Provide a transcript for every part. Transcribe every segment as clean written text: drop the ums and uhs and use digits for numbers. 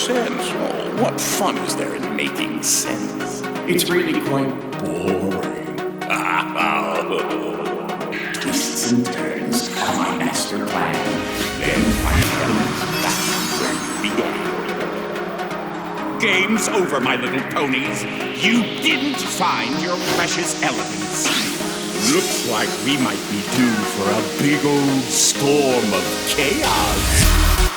sense. Oh, what fun is there in making sense? It's really quite boring. Twists and turns are my master plan. Then find elements back where you began. Game's over, my little ponies. You didn't find your precious elements. Looks like we might be due for a big old storm of chaos.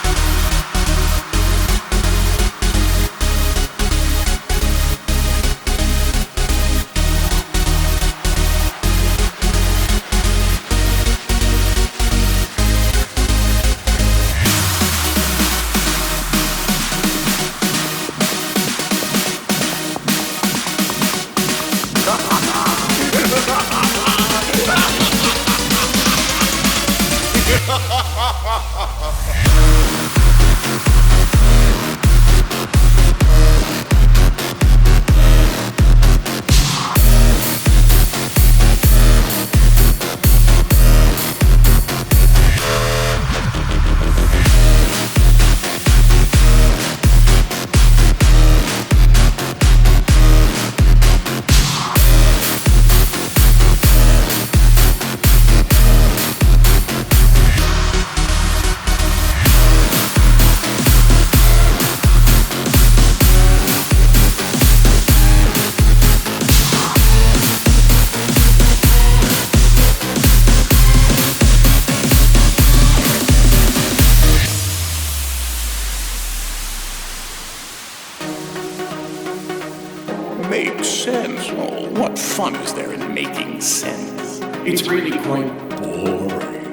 Makes sense. Oh, what fun is there in making sense? It's really quite boring.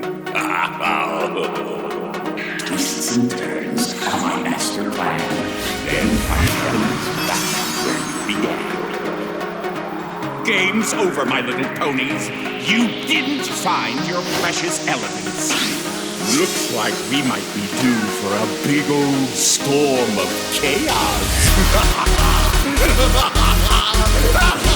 Twists and turns are my master plan. Then find elements back where you began. Game's over, my little ponies. You didn't find your precious elements. Looks like we might be due for a big old storm of chaos.